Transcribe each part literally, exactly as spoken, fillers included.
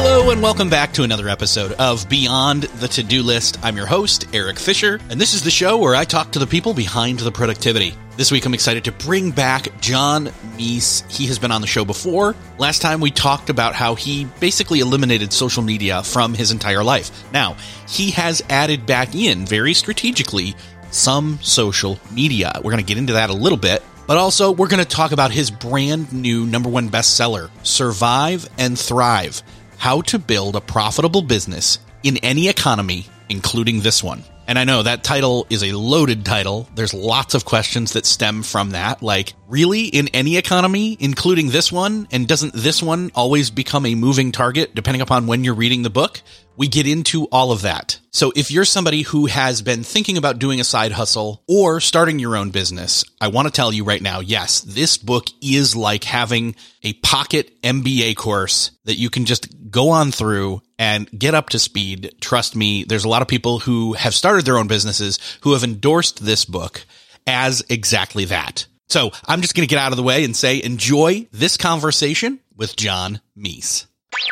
Hello and welcome back to another episode of Beyond the To-Do List. I'm your host, Eric Fisher, and this is the show where I talk to the people behind the productivity. This week I'm excited to bring back John Meis. He has been on the show before. Last time we talked about how he basically eliminated social media from his entire life. Now, he has added back in, very strategically, some social media. We're going to get into that a little bit. But also, we're going to talk about his brand new number one bestseller, Survive and Thrive: How to Build a Profitable Business in Any Economy, Including This One. And I know that title is a loaded title. There's lots of questions that stem from that. Like, really? In any economy, including this one? And doesn't this one always become a moving target depending upon when you're reading the book? We get into all of that. So if you're somebody who has been thinking about doing a side hustle or starting your own business, I want to tell you right now, yes, this book is like having a pocket M B A course that you can just go on through and get up to speed. Trust me, there's a lot of people who have started their own businesses who have endorsed this book as exactly that. So I'm just going to get out of the way and say, enjoy this conversation with John Meis.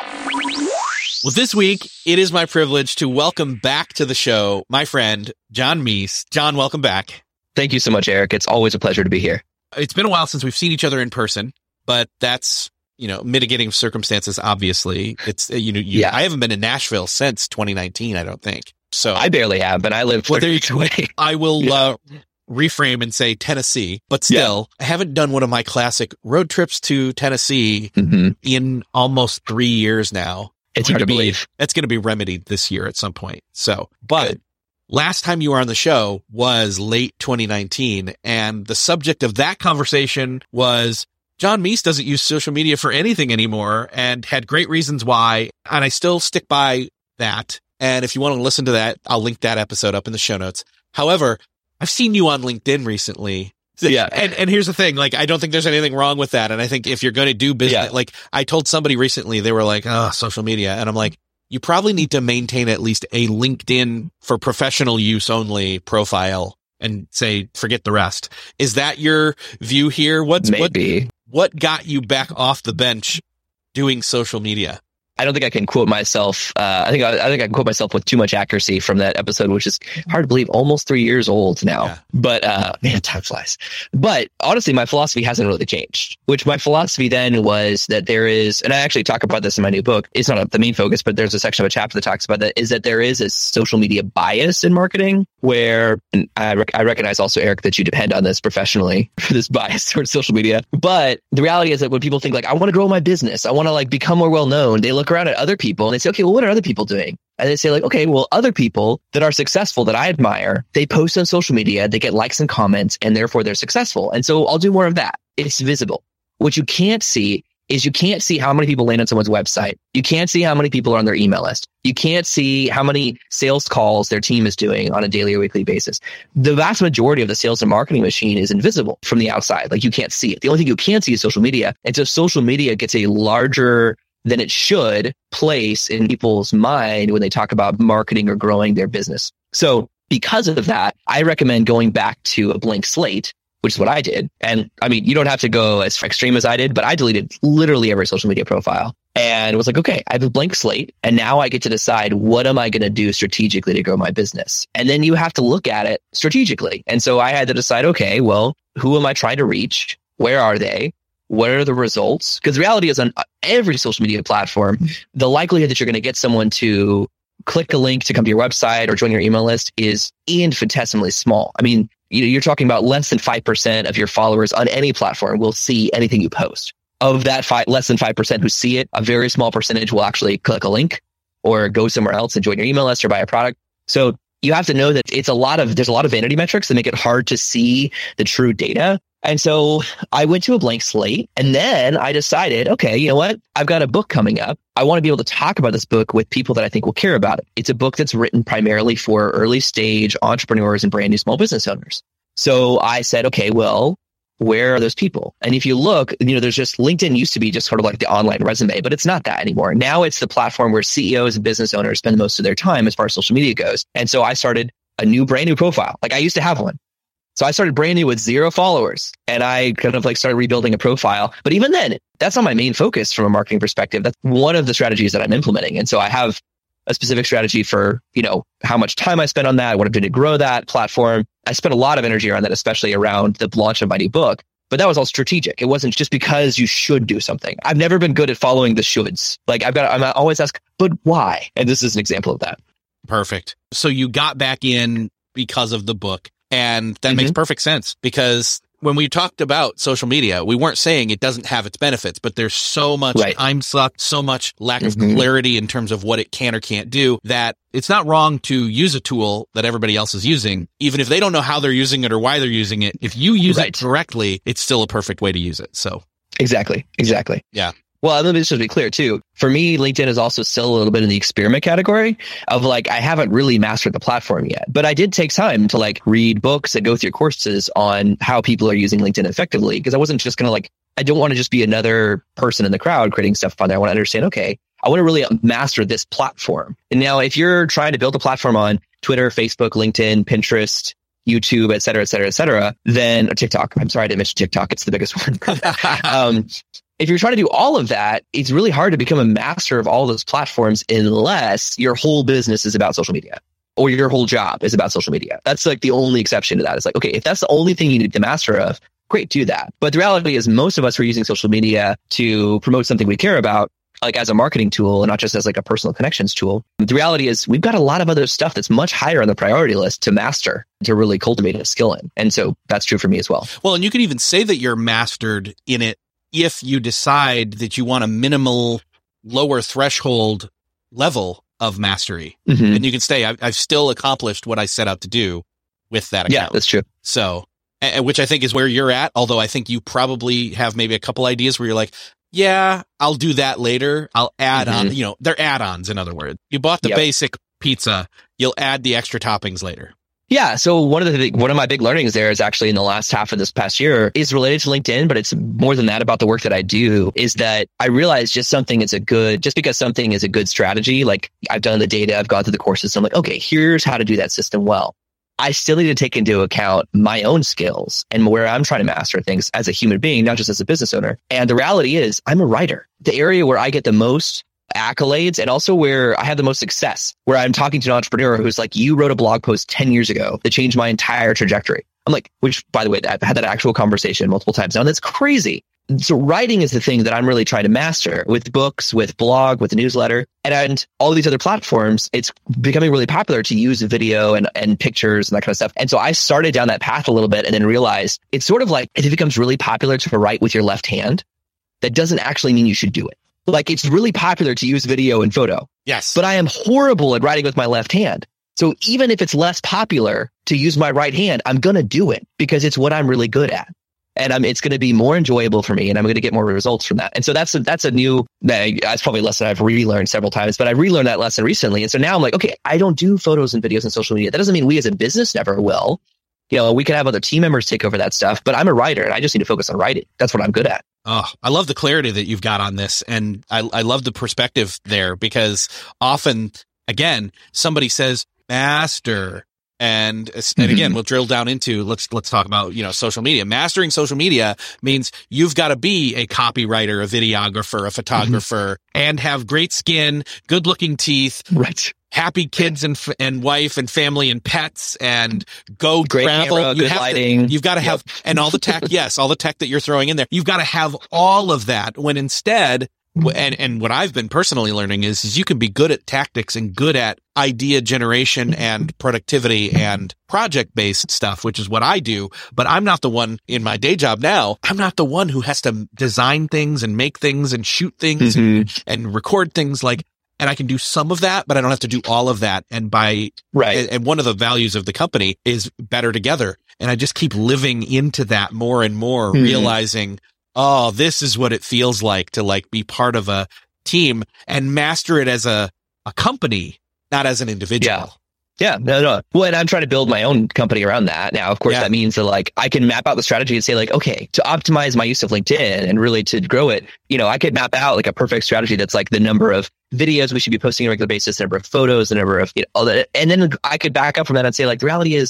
Well, this week, it is my privilege to welcome back to the show my friend, John Meis. John, welcome back. Thank you so much, Eric. It's always a pleasure to be here. It's been a while since we've seen each other in person, but that's, you know, mitigating circumstances, obviously. It's, you know, you, yeah. I haven't been in Nashville since twenty nineteen, I don't think. So I barely have, but I live well, there you go. away. I will yeah. uh, reframe and say Tennessee, but still, yeah. I haven't done one of my classic road trips to Tennessee mm-hmm. in almost three years now. It's hard to believe. That's going to be remedied this year at some point. So, but Good. Last time you were on the show was late twenty nineteen, and the subject of that conversation was John Meis doesn't use social media for anything anymore and had great reasons why. And I still stick by that. And if you want to listen to that, I'll link that episode up in the show notes. However, I've seen you on LinkedIn recently. Yeah. And and here's the thing, like, I don't think there's anything wrong with that. And I think if you're going to do business, yeah. like I told somebody recently, they were like, oh, social media. And I'm like, you probably need to maintain at least a LinkedIn for professional use only profile and say, forget the rest. Is that your view here? What's Maybe. What, what got you back off the bench doing social media? I don't think I can quote myself. Uh, I think I, I think I can quote myself with too much accuracy from that episode, which is hard to believe, almost three years old now. Yeah. But uh, man, time flies. But honestly, my philosophy hasn't really changed. Which my philosophy then was that there is, and I actually talk about this in my new book. It's not the main focus, but there's a section of a chapter that talks about that. Is that there is a social media bias in marketing, where and I, rec- I recognize also, Eric, that you depend on this professionally for this bias towards social media. But the reality is that when people think like, I want to grow my business, I want to like become more well known, they look around at other people and they say, okay, well, what are other people doing? And they say like, okay, well, other people that are successful that I admire, they post on social media, they get likes and comments, and therefore they're successful. And so I'll do more of that. It's visible. What you can't see is you can't see how many people land on someone's website. You can't see how many people are on their email list. You can't see how many sales calls their team is doing on a daily or weekly basis. The vast majority of the sales and marketing machine is invisible from the outside. Like you can't see it. The only thing you can see is social media. And so social media gets a larger than it should place in people's mind when they talk about marketing or growing their business. So because of that, I recommend going back to a blank slate, which is what I did. And I mean, you don't have to go as extreme as I did, but I deleted literally every social media profile and was like, okay, I have a blank slate. And now I get to decide, what am I going to do strategically to grow my business? And then you have to look at it strategically. And so I had to decide, okay, well, who am I trying to reach? Where are they? What are the results? Because the reality is on every social media platform, the likelihood that you're going to get someone to click a link to come to your website or join your email list is infinitesimally small. I mean, you know, you're talking about less than five percent of your followers on any platform will see anything you post. Of that five, less than five percent who see it, a very small percentage will actually click a link or go somewhere else and join your email list or buy a product. So you have to know that it's a lot of, there's a lot of vanity metrics that make it hard to see the true data. And so I went to a blank slate, and then I decided, okay, you know what? I've got a book coming up. I want to be able to talk about this book with people that I think will care about it. It's a book that's written primarily for early stage entrepreneurs and brand new small business owners. So I said, okay, well, where are those people? And if you look, you know, there's just LinkedIn used to be just sort of like the online resume, but it's not that anymore. Now it's the platform where C E Os and business owners spend most of their time as far as social media goes. And so I started a new brand new profile. Like I used to have one. So I started brand new with zero followers and I kind of like started rebuilding a profile. But even then, that's not my main focus from a marketing perspective. That's one of the strategies that I'm implementing. And so I have a specific strategy for, you know, how much time I spend on that, what I've done to grow that platform. I spent a lot of energy around that, especially around the launch of my new book. But that was all strategic. It wasn't just because you should do something. I've never been good at following the shoulds. Like I've got, I'm always asked, but why? And this is an example of that. Perfect. So you got back in because of the book. And that mm-hmm. makes perfect sense, because when we talked about social media, we weren't saying it doesn't have its benefits, but there's so much right. time suck, so much lack mm-hmm. of clarity in terms of what it can or can't do, that it's not wrong to use a tool that everybody else is using, even if they don't know how they're using it or why they're using it. If you use right. it correctly, it's still a perfect way to use it. So exactly, exactly. Yeah. Well, let me just be clear too. For me, LinkedIn is also still a little bit in the experiment category of like, I haven't really mastered the platform yet, but I did take time to like read books and go through courses on how people are using LinkedIn effectively. Because I wasn't just going to like, I don't want to just be another person in the crowd creating stuff on there. I want to understand, okay, I want to really master this platform. And now if you're trying to build a platform on Twitter, Facebook, LinkedIn, Pinterest, YouTube, et cetera, et cetera, et cetera, then or TikTok. I'm sorry I didn't mention TikTok. It's the biggest one. um, If you're trying to do all of that, it's really hard to become a master of all those platforms unless your whole business is about social media or your whole job is about social media. That's like the only exception to that. It's like, okay, if that's the only thing you need to master of, great, do that. But the reality is most of us are using social media to promote something we care about, like as a marketing tool and not just as like a personal connections tool. The reality is we've got a lot of other stuff that's much higher on the priority list to master, to really cultivate a skill in. And so that's true for me as well. Well, and you can even say that you're mastered in it if you decide that you want a minimal lower threshold level of mastery. Mm-hmm. And you can say, I've, I've still accomplished what I set out to do with that account. Yeah, that's true. So, and, which I think is where you're at. Although I think you probably have maybe a couple ideas where you're like, yeah, I'll do that later. I'll add mm-hmm. on, you know, they're add-ons. In other words, you bought the yep. basic pizza. You'll add the extra toppings later. Yeah. So one of the one of my big learnings there is actually in the last half of this past year is related to LinkedIn, but it's more than that about the work that I do is that I realize just something is a good, just because something is a good strategy, like I've done the data, I've gone through the courses. So I'm like, okay, here's how to do that system well. I still need to take into account my own skills and where I'm trying to master things as a human being, not just as a business owner. And the reality is I'm a writer. The area where I get the most accolades and also where I have the most success, where I'm talking to an entrepreneur who's like, you wrote a blog post ten years ago that changed my entire trajectory. I'm like, which by the way, I've had that actual conversation multiple times now. And that's crazy. So writing is the thing that I'm really trying to master with books, with blog, with the newsletter, and, and all these other platforms. It's becoming really popular to use video and, and pictures and that kind of stuff. And so I started down that path a little bit and then realized it's sort of like if it becomes really popular to write with your left hand, that doesn't actually mean you should do it. Like it's really popular to use video and photo. Yes. But I am horrible at writing with my left hand. So even if it's less popular to use my right hand, I'm going to do it because it's what I'm really good at. And I'm, it's going to be more enjoyable for me and I'm going to get more results from that. And so that's a, that's a new, that's probably a lesson I've relearned several times, but I relearned that lesson recently. And so now I'm like, okay, I don't do photos and videos on social media. That doesn't mean we as a business never will. You know, we can have other team members take over that stuff, but I'm a writer and I just need to focus on writing. That's what I'm good at. Oh, I love the clarity that you've got on this. And I, I love the perspective there because often, again, somebody says master. And, and again, we'll drill down into, let's, let's talk about, you know, social media. Mastering social media means you've got to be a copywriter, a videographer, a photographer, mm-hmm. and have great skin, good looking teeth, right? Happy kids and, and wife and family and pets and go great travel. Camera, you good have lighting. To, you've got to have, yep. and all the tech. Yes. All the tech that you're throwing in there. You've got to have all of that when instead, and, and what I've been personally learning is, is you can be good at tactics and good at idea generation and productivity and project based stuff, which is what I do. But I'm not the one in my day job now. I'm not the one who has to design things and make things and shoot things mm-hmm. and, and record things like, and I can do some of that, but I don't have to do all of that. And by, right. And, and one of the values of the company is better together. And I just keep living into that more and more, mm-hmm. realizing, oh, this is what it feels like to like be part of a team and master it as a, a company, not as an individual. Yeah. Yeah, no, no. Well, and I'm trying to build my own company around that. Now, of course, yeah. that means that like I can map out the strategy and say like, okay, to optimize my use of LinkedIn and really to grow it, you know, I could map out like a perfect strategy that's like the number of videos we should be posting on a regular basis, the number of photos, the number of, you know, all that. And then I could back up from that and say like, the reality is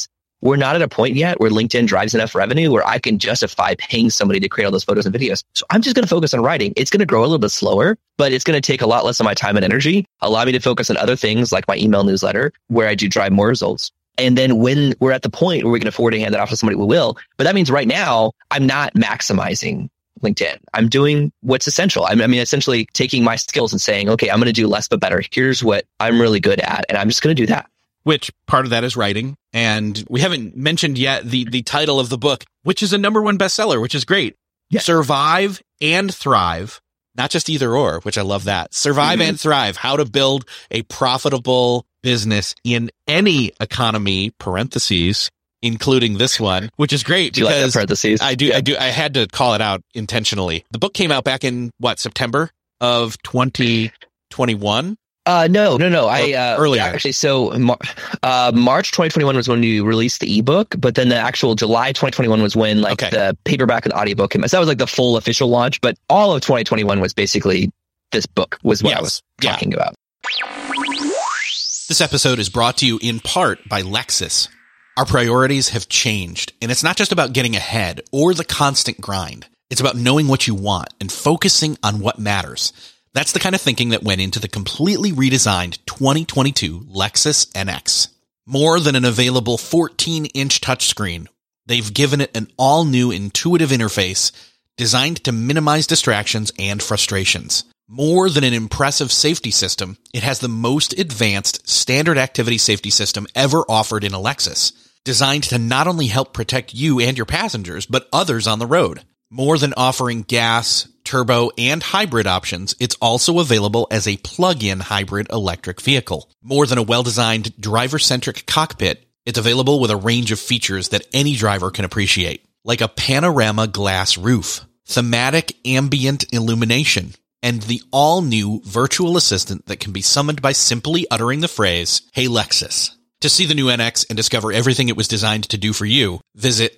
we're not at a point yet where LinkedIn drives enough revenue where I can justify paying somebody to create all those photos and videos. So I'm just going to focus on writing. It's going to grow a little bit slower, but it's going to take a lot less of my time and energy, allow me to focus on other things like my email newsletter, where I do drive more results. And then when we're at the point where we can afford to hand that off to somebody, we will. But that means right now, I'm not maximizing LinkedIn. I'm doing what's essential. I mean, essentially taking my skills and saying, okay, I'm going to do less but better. Here's what I'm really good at, and I'm just going to do that. Which part of that is writing. And we haven't mentioned yet the, the title of the book, which is a number one bestseller, which is great. Yeah. Survive and Thrive. Not just either or, which I love that. Survive mm-hmm. and Thrive. How to build a profitable business in any economy, parentheses, including this one, which is great do because you like that parentheses? I do, yeah. I do, I had to call it out intentionally. The book came out back in what, September of twenty twenty-one? Uh, no, no, no. I, uh, earlier. Actually, so, uh, March twenty twenty-one was when you released the ebook, but then the actual July twenty twenty-one was when like okay. the paperback and audiobook came out. So that was like the full official launch, but all of twenty twenty-one was basically this book was what yes. I was talking yeah. about. This episode is brought to you in part by Lexus. Our priorities have changed, and it's not just about getting ahead or the constant grind. It's about knowing what you want and focusing on what matters. That's the kind of thinking that went into the completely redesigned twenty twenty-two Lexus N X. More than an available fourteen inch touchscreen, they've given it an all-new intuitive interface designed to minimize distractions and frustrations. More than an impressive safety system, it has the most advanced standard activity safety system ever offered in a Lexus, designed to not only help protect you and your passengers, but others on the road. More than offering gas, turbo, and hybrid options, it's also available as a plug-in hybrid electric vehicle. More than a well-designed driver-centric cockpit, it's available with a range of features that any driver can appreciate, like a panorama glass roof, thematic ambient illumination, and the all-new virtual assistant that can be summoned by simply uttering the phrase, "Hey Lexus." To see the new N X and discover everything it was designed to do for you, visit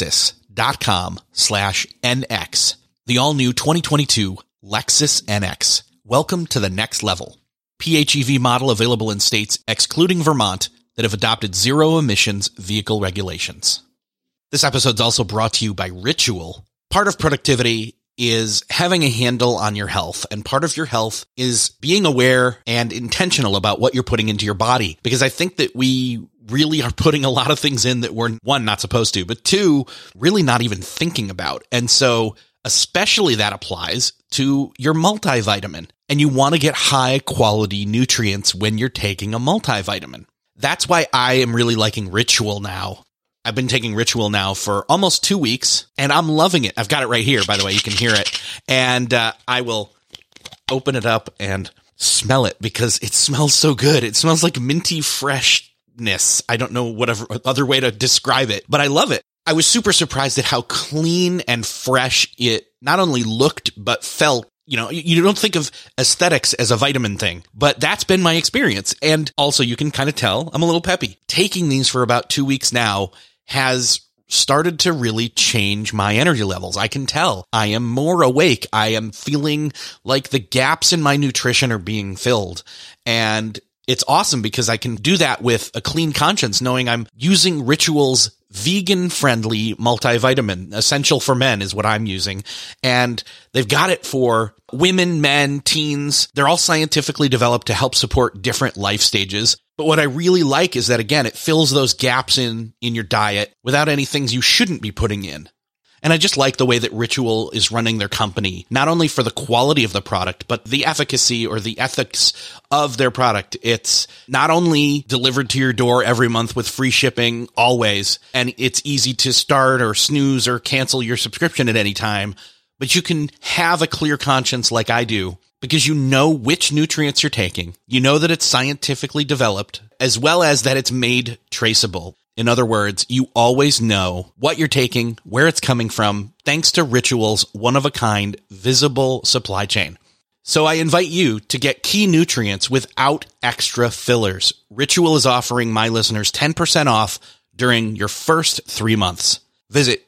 Lexus.com slash NX. The all-new twenty twenty-two Lexus N X. Welcome to the next level. P H E V model available in states excluding Vermont that have adopted zero-emissions vehicle regulations. This episode's also brought to you by Ritual. Part of productivity is having a handle on your health, and part of your health is being aware and intentional about what you're putting into your body. Because I think that we really are putting a lot of things in that we're, one, not supposed to, but two, really not even thinking about. And so especially that applies to your multivitamin. And you want to get high quality nutrients when you're taking a multivitamin. That's why I am really liking Ritual now. I've been taking Ritual now for almost two weeks, and I'm loving it. I've got it right here, by the way. You can hear it. And uh, I will open it up and smell it because it smells so good. It smells like minty freshness. I don't know whatever other way to describe it, but I love it. I was super surprised at how clean and fresh it not only looked, but felt. You know, you don't think of aesthetics as a vitamin thing, but that's been my experience. And also you can kind of tell I'm a little peppy. Taking these for about two weeks now has started to really change my energy levels. I can tell I am more awake. I am feeling like the gaps in my nutrition are being filled. And it's awesome because I can do that with a clean conscience, knowing I'm using Ritual's vegan-friendly multivitamin. Essential for Men is what I'm using. And they've got it for women, men, teens. They're all scientifically developed to help support different life stages. But what I really like is that, again, it fills those gaps in, in your diet without any things you shouldn't be putting in. And I just like the way that Ritual is running their company, not only for the quality of the product, but the efficacy or the ethics of their product. It's not only delivered to your door every month with free shipping always, and it's easy to start or snooze or cancel your subscription at any time, but you can have a clear conscience like I do because you know which nutrients you're taking. You know that it's scientifically developed, as well as that it's made traceable. In other words, you always know what you're taking, where it's coming from, thanks to Ritual's one-of-a-kind visible supply chain. So I invite you to get key nutrients without extra fillers. Ritual is offering my listeners ten percent off during your first three months. Visit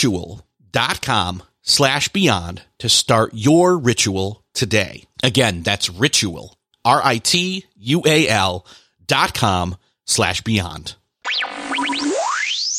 ritual.com slash beyond to start your Ritual today. Again, that's Ritual, R I T U A L dot com slash beyond.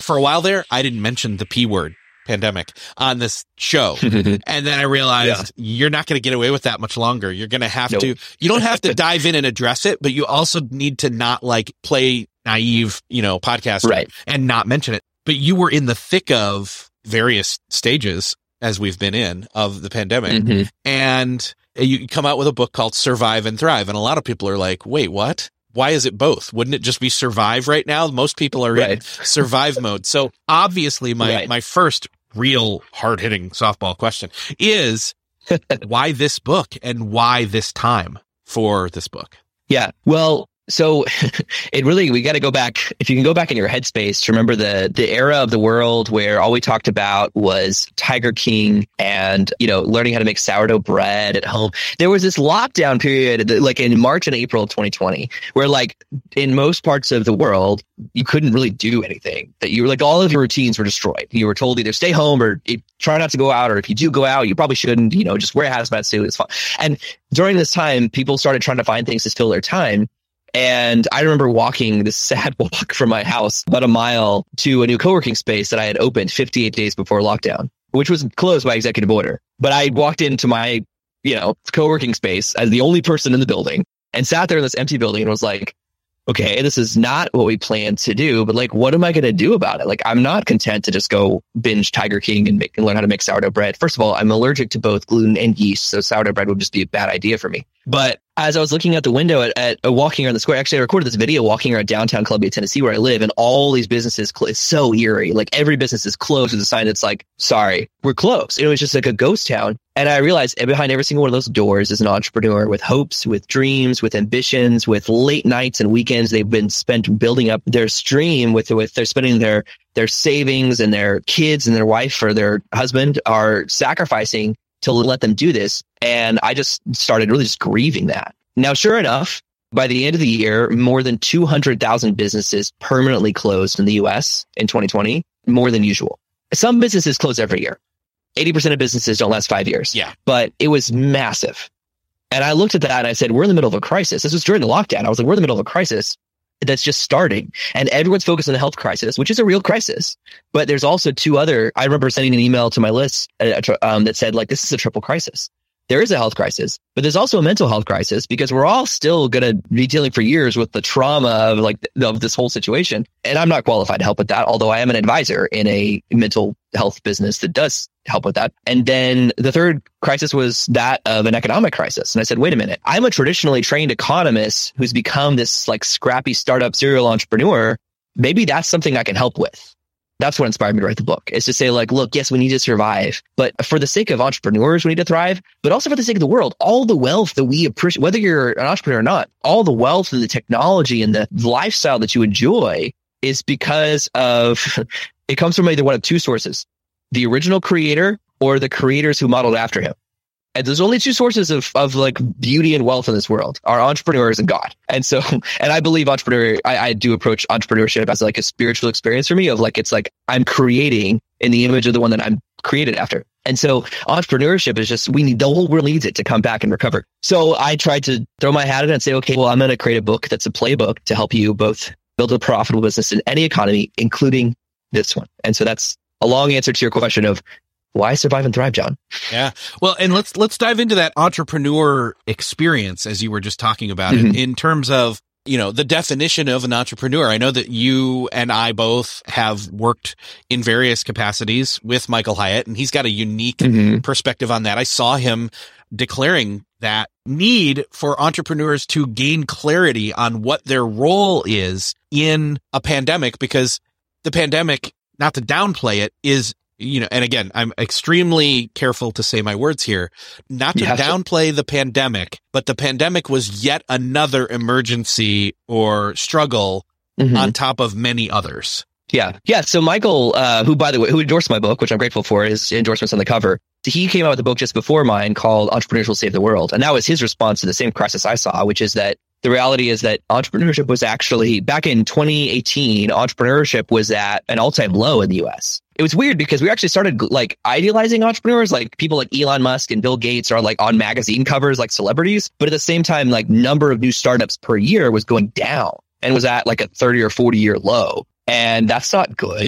for a while there, I didn't mention the P word, pandemic, on this show. And then I realized yeah. you're not going to get away with that much longer. You're going to have nope. to, you don't have to dive in and address it, but you also need to not like play naive, you know, podcast right. and not mention it. But you were in the thick of various stages, as we've been in, of the pandemic. Mm-hmm. And you come out with a book called Survive and Thrive. And a lot of people are like, wait, what? Why is it both? Wouldn't it just be survive right now? Most people are right. in survive mode. So obviously my, right. my first real hard hitting softball question is why this book and why this time for this book? Yeah. Well, so it really, we got to go back. If you can go back in your headspace to remember the the era of the world where all we talked about was Tiger King and, you know, learning how to make sourdough bread at home. There was this lockdown period, like in March and April of twenty twenty, where like in most parts of the world, you couldn't really do anything. That you were like, all of your routines were destroyed. You were told either stay home or try not to go out. Or if you do go out, you probably shouldn't, you know, just wear a hazmat suit. It's fine. And during this time, people started trying to find things to fill their time. And I remember walking this sad walk from my house about a mile to a new co-working space that I had opened fifty-eight days before lockdown, which was closed by executive order. But I walked into my, you know, co-working space as the only person in the building and sat there in this empty building and was like, okay, this is not what we planned to do, but like, what am I going to do about it? Like, I'm not content to just go binge Tiger King and make and learn how to make sourdough bread. First of all, I'm allergic to both gluten and yeast, so sourdough bread would just be a bad idea for me. But as I was looking out the window at, at uh, walking around the square, actually, I recorded this video walking around downtown Columbia, Tennessee, where I live, and all these businesses, cl- it's so eerie. Like every business is closed with a sign that's like, sorry, we're closed. It was just like a ghost town. And I realized behind every single one of those doors is an entrepreneur with hopes, with dreams, with ambitions, with late nights and weekends they've been spent building up their stream with, with they're spending their, their savings, and their kids and their wife or their husband are sacrificing to let them do this. And I just started really just grieving that. Now, sure enough, by the end of the year, more than two hundred thousand businesses permanently closed in the U S in twenty twenty, more than usual. Some businesses close every year. eighty percent of businesses don't last five years. Yeah. But it was massive. And I looked at that and I said, we're in the middle of a crisis. This was during the lockdown. I was like, we're in the middle of a crisis that's just starting. And everyone's focused on the health crisis, which is a real crisis. But there's also two other, I remember sending an email to my list uh, um, that said, like, this is a triple crisis. There is a health crisis, but there's also a mental health crisis because we're all still going to be dealing for years with the trauma of like of this whole situation. And I'm not qualified to help with that, although I am an advisor in a mental health business that does help with that. And then the third crisis was that of an economic crisis. And I said, wait a minute, I'm a traditionally trained economist who's become this like scrappy startup serial entrepreneur. Maybe that's something I can help with. That's what inspired me to write the book, is to say like, look, yes, we need to survive, but for the sake of entrepreneurs, we need to thrive, but also for the sake of the world, all the wealth that we appreciate, whether you're an entrepreneur or not, all the wealth and the technology and the lifestyle that you enjoy is because of, it comes from either one of two sources, the original creator or the creators who modeled after him. And there's only two sources of, of like beauty and wealth in this world are entrepreneurs and God. And so, and I believe entrepreneur, I, I do approach entrepreneurship as like a spiritual experience for me of like, it's like I'm creating in the image of the one that I'm created after. And so entrepreneurship is just, we need, the whole world needs it to come back and recover. So I tried to throw my hat in and say, okay, well, I'm going to create a book that's a playbook to help you both build a profitable business in any economy, including this one. And so that's a long answer to your question of, why survive and thrive, John? Yeah. Well, and let's let's dive into that entrepreneur experience as you were just talking about mm-hmm. it in terms of, you know, the definition of an entrepreneur. I know that you and I both have worked in various capacities with Michael Hyatt, and he's got a unique mm-hmm. perspective on that. I saw him declaring that need for entrepreneurs to gain clarity on what their role is in a pandemic, because the pandemic, not to downplay it, is, you know, and again, I'm extremely careful to say my words here, not to downplay to. the pandemic, but the pandemic was yet another emergency or struggle mm-hmm. on top of many others. Yeah. Yeah. So Michael, uh, who, by the way, who endorsed my book, which I'm grateful for, his endorsements on the cover, he came out with a book just before mine called Entrepreneurs Will Save the World. And that was his response to the same crisis I saw, which is that the reality is that entrepreneurship was actually, back in twenty eighteen, entrepreneurship was at an all-time low in the U S. It was weird because we actually started like idealizing entrepreneurs, like people like Elon Musk and Bill Gates are like on magazine covers like celebrities. But at the same time, like number of new startups per year was going down and was at like a thirty or forty year low. And that's not good.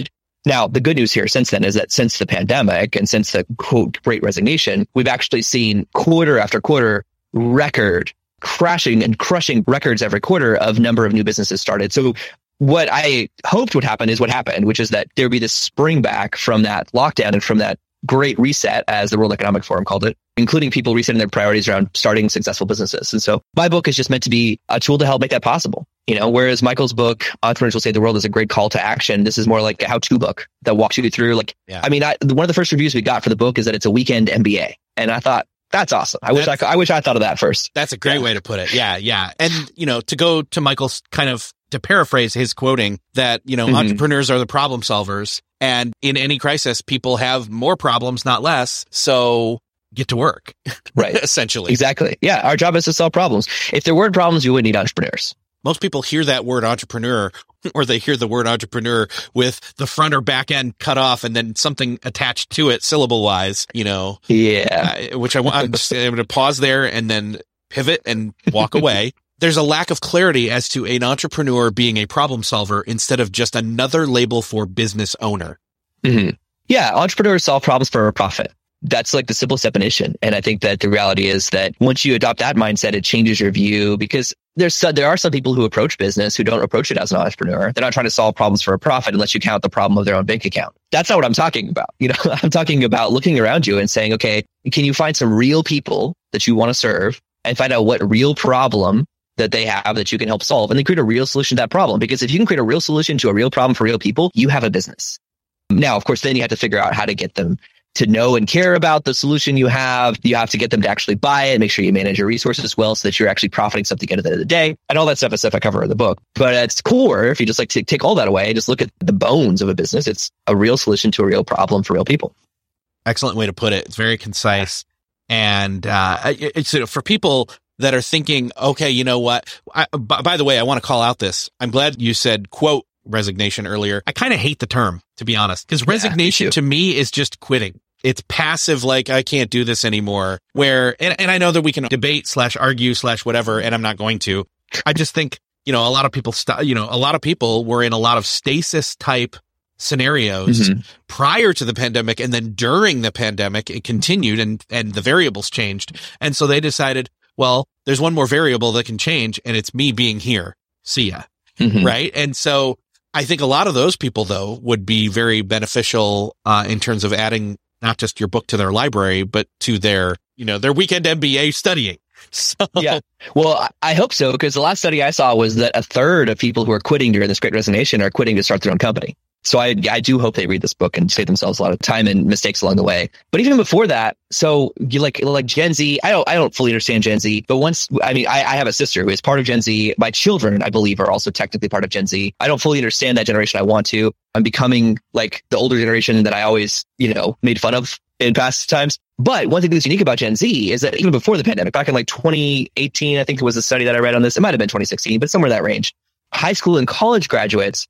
Now, the good news here since then is that since the pandemic and since the quote great resignation, we've actually seen quarter after quarter record crashing and crushing records every quarter of number of new businesses started. So what I hoped would happen is what happened, which is that there would be this spring back from that lockdown and from that great reset, as the World Economic Forum called it, including people resetting their priorities around starting successful businesses. And so my book is just meant to be a tool to help make that possible. You know, whereas Michael's book, Entrepreneurs Will Save the World, is a great call to action. This is more like a how-to book that walks you through, like, yeah. I mean, I, one of the first reviews we got for the book is that it's a weekend M B A. And I thought, that's awesome. I that's, wish I, I wish I thought of that first. That's a great yeah. way to put it. Yeah. Yeah. And, you know, to go to Michael's kind of, to paraphrase his quoting that, you know, mm-hmm. entrepreneurs are the problem solvers, and in any crisis, people have more problems, not less. So get to work. Right. Essentially. Exactly. Yeah. Our job is to solve problems. If there weren't problems, you wouldn't need entrepreneurs. Most people hear that word entrepreneur, or they hear the word entrepreneur with the front or back end cut off and then something attached to it syllable wise, you know. Yeah. Uh, which I want, I'm, just, I'm going to pause there and then pivot and walk away. There's a lack of clarity as to an entrepreneur being a problem solver instead of just another label for business owner. Mm-hmm. Yeah. Entrepreneurs solve problems for a profit. That's like the simplest definition. And I think that the reality is that once you adopt that mindset, it changes your view, because there's so, there are some people who approach business who don't approach it as an entrepreneur. They're not trying to solve problems for a profit unless you count the problem of their own bank account. That's not what I'm talking about. You know, I'm talking about looking around you and saying, okay, can you find some real people that you want to serve and find out what real problem that they have that you can help solve, and then create a real solution to that problem. Because if you can create a real solution to a real problem for real people, you have a business. Now, of course, then you have to figure out how to get them to know and care about the solution you have. You have to get them to actually buy it, make sure you manage your resources well so that you're actually profiting something at the end of the day. And all that stuff is stuff I cover in the book. But at its core, if you just like to take all that away, just look at the bones of a business, it's a real solution to a real problem for real people. Excellent way to put it. It's very concise. And uh, it's for people that are thinking, okay, you know what? I, by, by the way, I want to call out this. I'm glad you said, quote, resignation earlier. I kind of hate the term, to be honest, because resignation yeah, to me is just quitting. It's passive, like, I can't do this anymore. Where, and, and I know that we can debate slash argue slash whatever, and I'm not going to. I just think, you know, a lot of people, st- you know, a lot of people were in a lot of stasis type scenarios mm-hmm. prior to the pandemic. And then during the pandemic, it continued and, and the variables changed. And so they decided, well, there's one more variable that can change, and it's me being here. See ya. Mm-hmm. Right. And so I think a lot of those people, though, would be very beneficial uh, in terms of adding not just your book to their library, but to their, you know, their weekend M B A studying. So. Yeah. Well, I hope so, because the last study I saw was that a third of people who are quitting during this great resignation are quitting to start their own company. So I, I do hope they read this book and save themselves a lot of time and mistakes along the way. But even before that, so you like, like Gen Z, I don't, I don't fully understand Gen Z, but once, I mean, I, I have a sister who is part of Gen Z. My children, I believe, are also technically part of Gen Z. I don't fully understand that generation. I want to. I'm becoming like the older generation that I always, you know, made fun of in past times. But one thing that's unique about Gen Z is that even before the pandemic, back in like twenty eighteen, I think it was a study that I read on this. It might have been twenty sixteen, but somewhere in that range. High school and college graduates,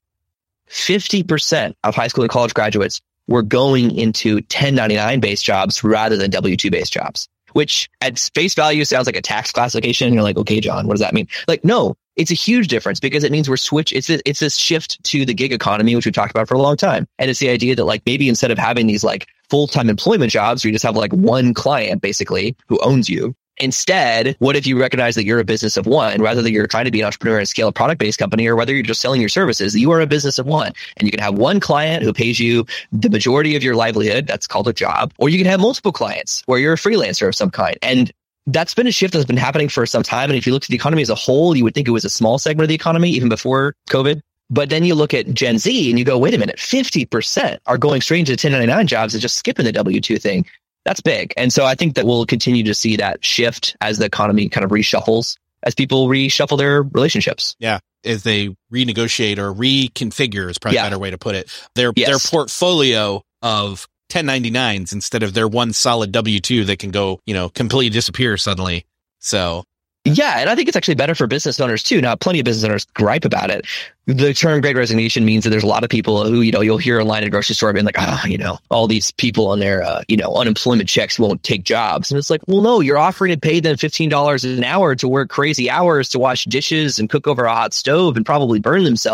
fifty percent of high school and college graduates were going into ten ninety-nine based jobs rather than W two based jobs, which at face value sounds like a tax classification. And you're like, okay, John, what does that mean? Like, no, it's a huge difference, because it means we're switch. It's a, it's this shift to the gig economy, which we've talked about for a long time. And it's the idea that like maybe instead of having these like full-time employment jobs where you just have like one client basically who owns you, instead, what if you recognize that you're a business of one, rather than you're trying to be an entrepreneur and scale a product-based company, or whether you're just selling your services, you are a business of one. And you can have one client who pays you the majority of your livelihood. That's called a job. Or you can have multiple clients where you're a freelancer of some kind. And that's been a shift that's been happening for some time. And if you look at the economy as a whole, you would think it was a small segment of the economy even before COVID. But then you look at Gen Z and you go, wait a minute, fifty percent are going straight into ten ninety-nine jobs and just skipping the W two thing. That's big. And so I think that we'll continue to see that shift as the economy kind of reshuffles, as people reshuffle their relationships. Yeah. As they renegotiate or reconfigure is probably yeah. a better way to put it. Their, yes. their portfolio of ten ninety-nines instead of their one solid W two that can go, you know, completely disappear suddenly. So. Yeah. And I think it's actually better for business owners too. Now, plenty of business owners gripe about it. The term great resignation means that there's a lot of people who, you know, you'll hear a line at a grocery store being like, ah, oh, you know, all these people on their, uh, you know, unemployment checks won't take jobs. And it's like, well, no, you're offering to pay them fifteen dollars an hour to work crazy hours to wash dishes and cook over a hot stove and probably burn themselves.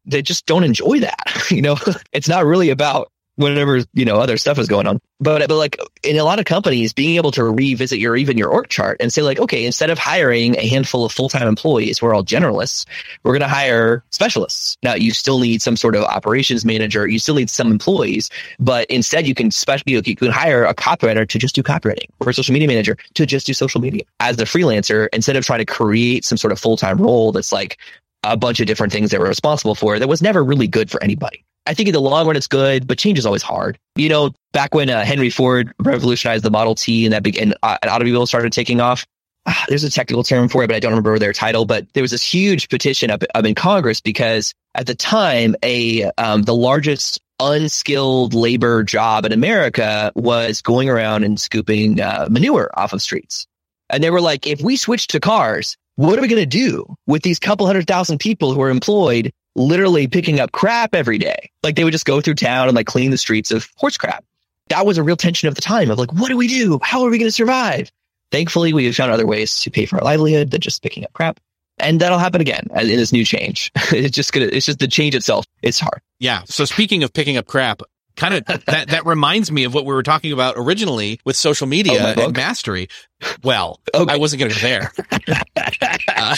they just don't enjoy that. You know, it's not really about whatever, you know, other stuff is going on. But, but like in a lot of companies, being able to revisit your, even your org chart and say like, okay, instead of hiring a handful of full-time employees, we're all generalists, we're going to hire specialists. Now you still need some sort of operations manager. You still need some employees, but instead you can special, you, know, you can hire a copywriter to just do copywriting or a social media manager to just do social media as a freelancer, instead of trying to create some sort of full-time role that's like a bunch of different things that we're responsible for that was never really good for anybody. I think in the long run, it's good, but change is always hard. You know, back when uh, Henry Ford revolutionized the Model T and that big, and uh, an automobile started taking off, ah, there's a technical term for it, but I don't remember their title. But there was this huge petition up, up in Congress because at the time, a um, the largest unskilled labor job in America was going around and scooping uh, manure off of streets. And they were like, if we switch to cars, what are we going to do with these couple hundred thousand people who are employed literally picking up crap every day? Like they would just go through town and like clean the streets of horse crap. That was a real tension of the time of like, what do we do? How are we going to survive? Thankfully, we have found other ways to pay for our livelihood than just picking up crap. And that'll happen again in this new change. It's just gonna, it's just the change itself. It's hard. Yeah. So speaking of picking up crap, kind of that, that reminds me of what we were talking about originally with social media oh, and mastery. Well, okay. I wasn't going to go there, uh,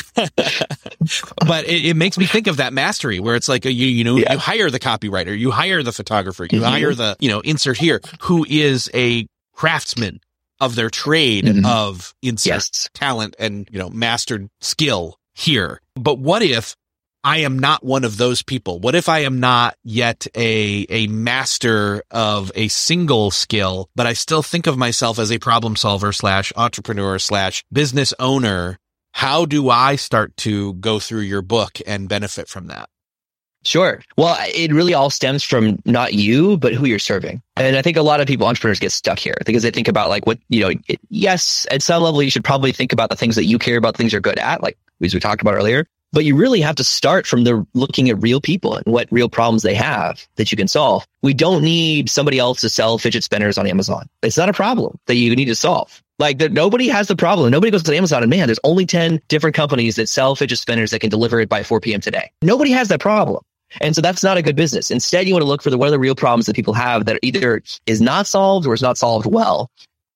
but it, it makes me think of that mastery where it's like, a, you, you know, yeah. you hire the copywriter, you hire the photographer, you mm-hmm. hire the, you know, insert here, who is a craftsman of their trade mm-hmm. of insert yes. talent and, you know, mastered skill here. But what if I am not one of those people? What if I am not yet a a master of a single skill, but I still think of myself as a problem solver slash entrepreneur slash business owner? How do I start to go through your book and benefit from that? Sure. Well, it really all stems from not you, but who you're serving. And I think a lot of people, entrepreneurs, get stuck here because they think about like what, you know, it, yes, at some level, you should probably think about the things that you care about, things you're good at, like as we talked about earlier. But you really have to start from the looking at real people and what real problems they have that you can solve. We don't need somebody else to sell fidget spinners on Amazon. It's not a problem that you need to solve. Like the, nobody has the problem. Nobody goes to Amazon and man, there's only ten different companies that sell fidget spinners that can deliver it by four p.m. today. Nobody has that problem. And so that's not a good business. Instead, you want to look for the, what are the real problems that people have that either is not solved or is not solved well.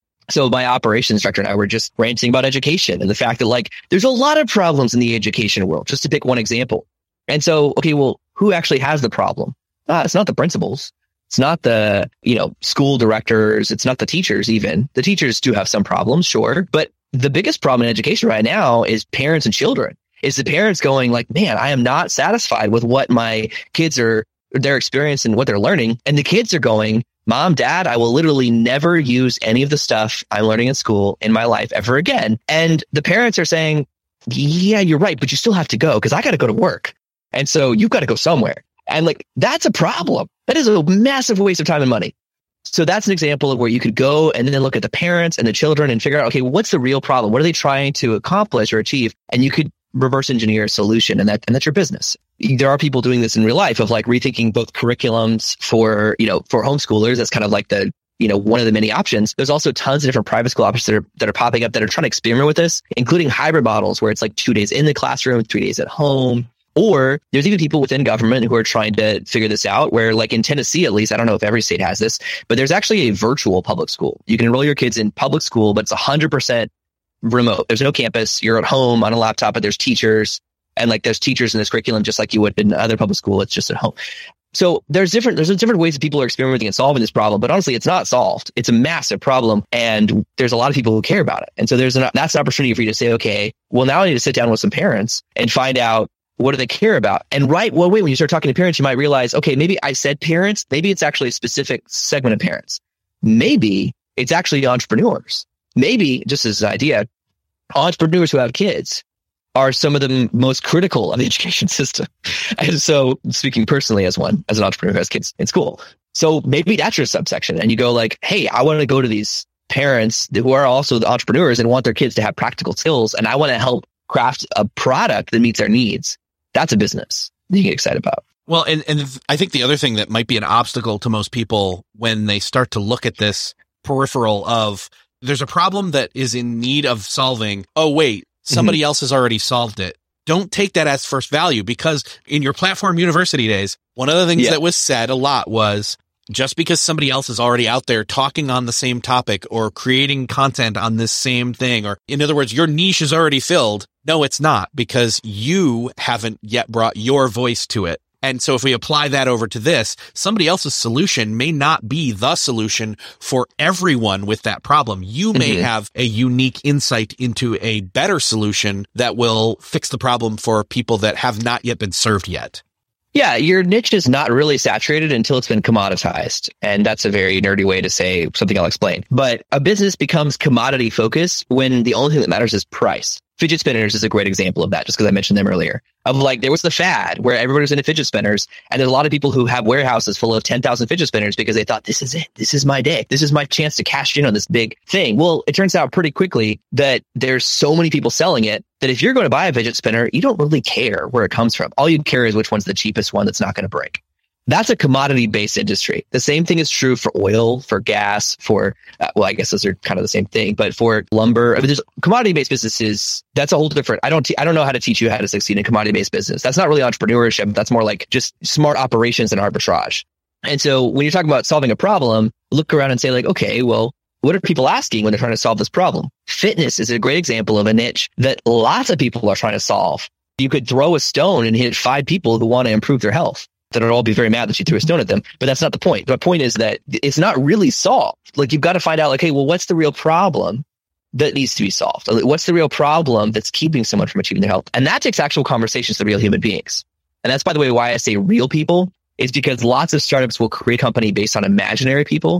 So my operations director and I were just ranting about education and the fact that like there's a lot of problems in the education world, just to pick one example. And so, okay, well, who actually has the problem? Ah, it's not the principals. It's not the, you know, school directors. It's not the teachers even. The teachers do have some problems, sure. But the biggest problem in education right now is parents and children. Is the parents going like, man, I am not satisfied with what my kids are, their experience and what they're learning. And the kids are going, Mom, Dad, I will literally never use any of the stuff I'm learning in school in my life ever again. And the parents are saying, yeah, you're right, but you still have to go because I got to go to work. And so you've got to go somewhere. And like, that's a problem. That is a massive waste of time and money. So that's an example of where you could go and then look at the parents and the children and figure out, okay, what's the real problem? What are they trying to accomplish or achieve? And you could reverse engineer a solution, and that and that's your business. There are people doing this in real life of like rethinking both curriculums for, you know, for homeschoolers. That's kind of like the, you know, one of the many options. There's also tons of different private school options that are, that are popping up that are trying to experiment with this, including hybrid models where it's like two days in the classroom, three days at home. Or there's even people within government who are trying to figure this out where like in Tennessee, at least, I don't know if every state has this, but there's actually a virtual public school. You can enroll your kids in public school, but it's one hundred percent remote. There's no campus. You're at home on a laptop, but there's teachers and like there's teachers in this curriculum, just like you would in other public school. It's just at home. So there's different, there's different ways that people are experimenting and solving this problem, but honestly, it's not solved. It's a massive problem. And there's a lot of people who care about it. And so there's an, that's an opportunity for you to say, okay, well, now I need to sit down with some parents and find out what do they care about? And right, well, wait, when you start talking to parents, you might realize, okay, maybe I said parents, maybe it's actually a specific segment of parents. Maybe it's actually entrepreneurs. Maybe, just as an idea, entrepreneurs who have kids are some of the most critical of the education system. And so speaking personally as one, as an entrepreneur who has kids in school. So maybe that's your subsection. And you go like, hey, I want to go to these parents who are also the entrepreneurs and want their kids to have practical skills. And I want to help craft a product that meets their needs. That's a business that you get excited about. Well, and, and I think the other thing that might be an obstacle to most people when they start to look at this peripheral of there's a problem that is in need of solving. Oh, wait, somebody mm-hmm. else has already solved it. don't take that as first value, because in your platform university days, one of the things yeah. that was said a lot was, just because somebody else is already out there talking on the same topic or creating content on this same thing, or in other words, your niche is already filled. No, it's not, because you haven't yet brought your voice to it. And so if we apply that over to this, somebody else's solution may not be the solution for everyone with that problem. You may mm-hmm. have a unique insight into a better solution that will fix the problem for people that have not yet been served yet. Yeah, your niche is not really saturated until it's been commoditized. And that's a very nerdy way to say something I'll explain. But a business becomes commodity focused when the only thing that matters is price. Fidget spinners is a great example of that, just because I mentioned them earlier. Of like, there was the fad where everybody was into fidget spinners, and there's a lot of people who have warehouses full of ten thousand fidget spinners because they thought, this is it. This is my day. This is my chance to cash in on this big thing. Well, it turns out pretty quickly that there's so many people selling it that if you're going to buy a fidget spinner, you don't really care where it comes from. All you care is which one's the cheapest one that's not going to break. That's a commodity-based industry. The same thing is true for oil, for gas, for, uh, well, I guess those are kind of the same thing, but for lumber, I mean, there's commodity-based businesses. That's a whole different, I don't, te- I don't know how to teach you how to succeed in commodity-based business. That's not really entrepreneurship. That's more like just smart operations and arbitrage. And so when you're talking about solving a problem, look around and say like, okay, well, what are people asking when they're trying to solve this problem? Fitness is a great example of a niche that lots of people are trying to solve. You could throw a stone and hit five people who want to improve their health. That would all be very mad that you threw a stone at them. But that's not the point. The point is that it's not really solved. Like, you've got to find out, like, hey, well, what's the real problem that needs to be solved? What's the real problem that's keeping someone from achieving their health? And that takes actual conversations with real human beings. And that's, by the way, why I say real people, is because lots of startups will create a company based on imaginary people.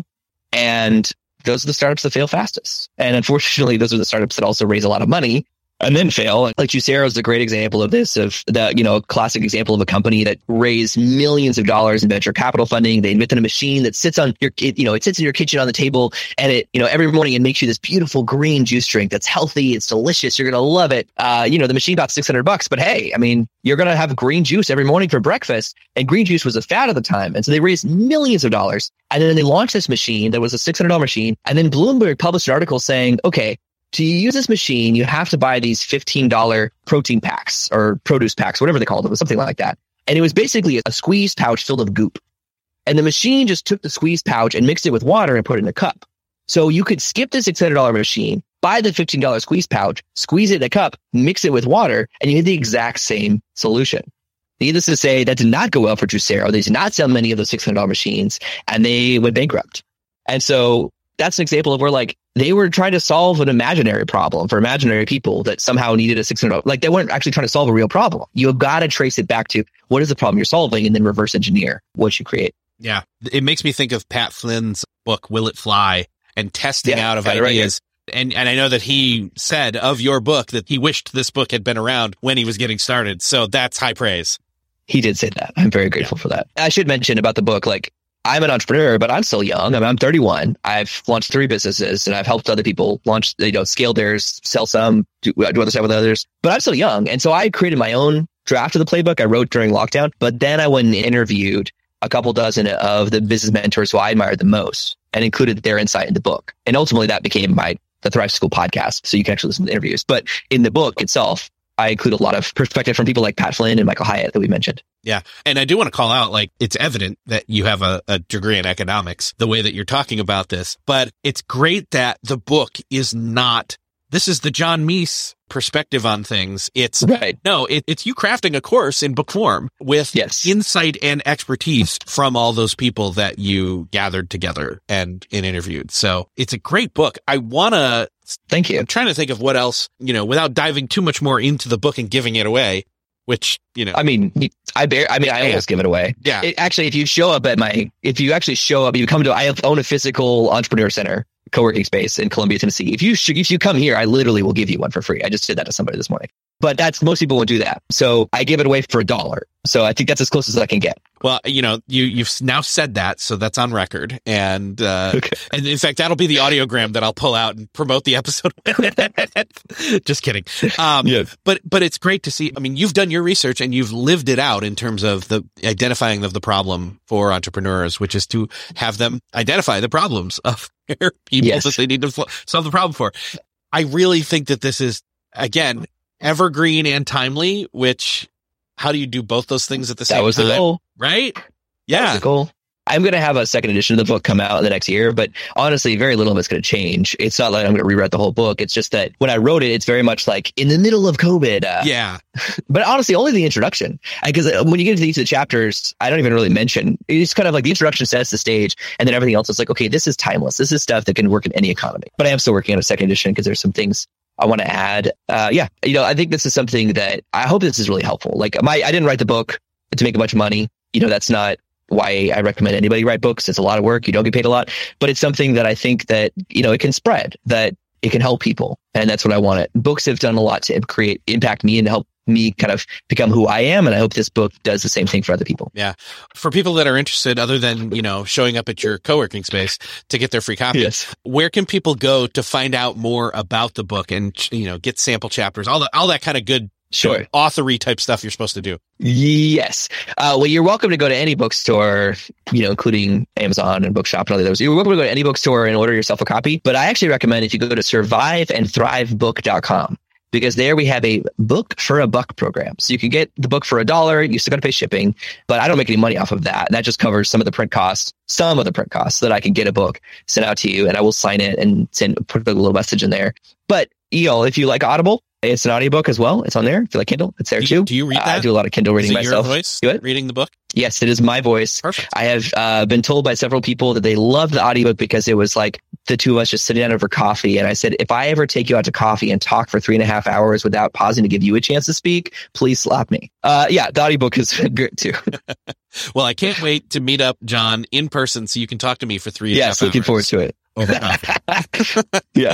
And those are the startups that fail fastest. And unfortunately, those are the startups that also raise a lot of money and then fail. Like Juicero is a great example of this, of the, you know, classic example of a company that raised millions of dollars in venture capital funding. They invented a machine that sits on your, it, you know, it sits in your kitchen on the table, and it, you know, every morning it makes you this beautiful green juice drink that's healthy. It's delicious. You're going to love it. Uh, you know, the machine got six hundred bucks, but hey, I mean, you're going to have green juice every morning for breakfast, and green juice was a fad at the time. And so they raised millions of dollars, and then they launched this machine that was a six hundred dollars machine. And then Bloomberg published an article saying, okay, to use this machine, you have to buy these fifteen dollars protein packs or produce packs, whatever they called it. It was something like that. And it was basically a squeezed pouch filled with goop. And the machine just took the squeezed pouch and mixed it with water and put it in a cup. So you could skip the six hundred dollars machine, buy the fifteen dollars squeeze pouch, squeeze it in a cup, mix it with water, and you had the exact same solution. Needless to say, that did not go well for Juicero. They did not sell many of those six hundred dollars machines, and they went bankrupt. And so that's an example of where, like, they were trying to solve an imaginary problem for imaginary people that somehow needed a six hundred dollars. Like, they weren't actually trying to solve a real problem. You've got to trace it back to what is the problem you're solving, and then reverse engineer what you create. Yeah. It makes me think of Pat Flynn's book, Will It Fly, and testing yeah, out of ideas. Right, and and I know that he said of your book that he wished this book had been around when he was getting started. So that's high praise. He did say that. I'm very grateful for that. I should mention about the book, like, I'm an entrepreneur, but I'm still young. I mean, I'm thirty-one. I've launched three businesses, and I've helped other people launch, you know, scale theirs, sell some, do, do other stuff with others. But I'm still young. And so I created my own draft of the playbook I wrote during lockdown. But then I went and interviewed a couple dozen of the business mentors who I admired the most and included their insight in the book. And ultimately that became my, the Thrive School podcast. So you can actually listen to the interviews. But in the book itself, I include a lot of perspective from people like Pat Flynn and Michael Hyatt that we mentioned. Yeah. And I do want to call out, like, it's evident that you have a, a degree in economics, the way that you're talking about this, but it's great that the book is not, this is the John Meese perspective on things. It's right. No, it, it's you crafting a course in book form with yes. insight and expertise from all those people that you gathered together and, and interviewed. So it's a great book. I want to, thank you. I'm trying to think of what else, you know, without diving too much more into the book and giving it away, which, you know, I mean, I bear, I mean, I yeah. almost give it away. Yeah. It, actually, if you show up at my, if you actually show up, you come to, I own a physical entrepreneur center, co-working space in Columbia, Tennessee. If you, sh- if you come here, I literally will give you one for free. I just did that to somebody this morning. But that's, most people won't do that. So I give it away for a dollar. So I think that's as close as I can get. Well, you know, you, you've now said that, so that's on record. And, uh, okay. and in fact, that'll be the audiogram that I'll pull out and promote the episode with. Just kidding. Um, yes. but, but it's great to see. I mean, you've done your research and you've lived it out in terms of the identifying of the problem for entrepreneurs, which is to have them identify the problems of their people yes. that they need to solve the problem for. I really think that this is, again, evergreen and timely, which how do you do both those things at the same time? That was the goal. Right? Yeah. That was the goal. I'm going to have a second edition of the book come out in the next year, but honestly, very little of it's going to change. It's not like I'm going to rewrite the whole book. It's just that when I wrote it, it's very much like in the middle of COVID. Uh, yeah. But honestly, only the introduction. Because when you get into each of the chapters, I don't even really mention. It's kind of like the introduction sets the stage, and then everything else is like, okay, this is timeless. This is stuff that can work in any economy. But I am still working on a second edition because there's some things I want to add. Uh, yeah, you know, I think this is something that I hope this is really helpful. Like my, I didn't write the book to make a bunch of money. You know, that's not why I recommend anybody write books. It's a lot of work. You don't get paid a lot, but it's something that I think that, you know, it can spread, that it can help people. And that's what I want. Books have done a lot to create, impact me and help me kind of become who I am. And I hope this book does the same thing for other people. Yeah. For people that are interested, other than, you know, showing up at your co-working space to get their free copy, yes. Where can people go to find out more about the book and, you know, get sample chapters, all that, all that kind of good, sure, you know, authory type stuff you're supposed to do? Yes. Uh, well, you're welcome to go to any bookstore, you know, including Amazon and Bookshop and all the others. You're welcome to go to any bookstore and order yourself a copy. But I actually recommend if you go to survive and thrive book dot com, because there we have a book for a buck program. So you can get the book for a dollar. You still got to pay shipping, but I don't make any money off of that. That just covers some of the print costs, some of the print costs, so that I can get a book sent out to you, and I will sign it and send, put a little message in there. But, you know, if you like Audible, it's an audiobook as well. It's on there. If you like Kindle, it's there do too. You, do you read that? Uh, I do a lot of Kindle reading is it myself. Your voice Good. Reading the book? Yes, it is my voice. Perfect. I have uh, been told by several people that they loved the audiobook because it was like the two of us just sitting down over coffee. And I said, if I ever take you out to coffee and talk for three and a half hours without pausing to give you a chance to speak, please slap me. Uh, yeah, the audiobook is good too. Well, I can't wait to meet up, John, in person so you can talk to me for three and a half yes, looking hours. forward to it. Over coffee. Yeah.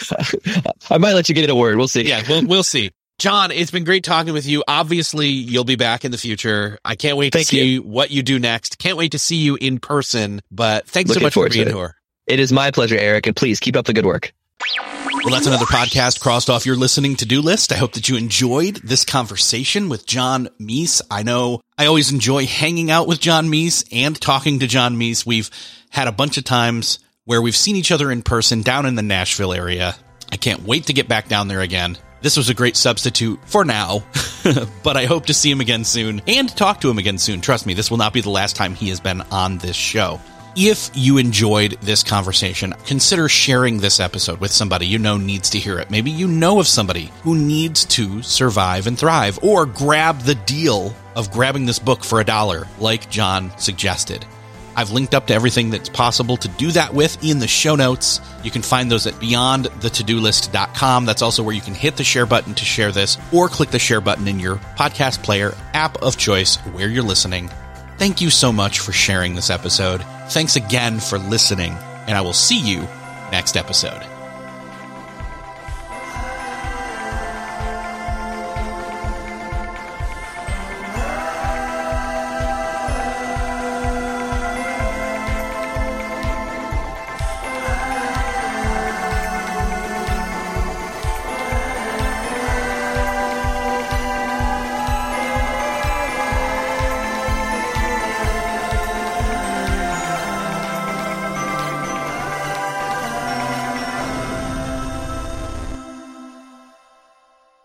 I might let you get in a word. We'll see. Yeah, we'll, we'll see. John, it's been great talking with you. Obviously, you'll be back in the future. I can't wait to Thank see you. what you do next. Can't wait to see you in person. But thanks Looking so much for forward to being it. here. It is my pleasure, Eric, and please keep up the good work. Well, that's another podcast crossed off your listening to-do list. I hope that you enjoyed this conversation with John Meese. I know I always enjoy hanging out with John Meese and talking to John Meese. We've had a bunch of times where we've seen each other in person down in the Nashville area. I can't wait to get back down there again. This was a great substitute for now, but I hope to see him again soon and talk to him again soon. Trust me, this will not be the last time he has been on this show. If you enjoyed this conversation, consider sharing this episode with somebody you know needs to hear it. Maybe you know of somebody who needs to survive and thrive, or grab the deal of grabbing this book for a dollar, like John suggested. I've linked up to everything that's possible to do that with in the show notes. You can find those at beyond the to do list dot com. That's also where you can hit the share button to share this, or click the share button in your podcast player app of choice where you're listening. Thank you so much for sharing this episode. Thanks again for listening, and I will see you next episode.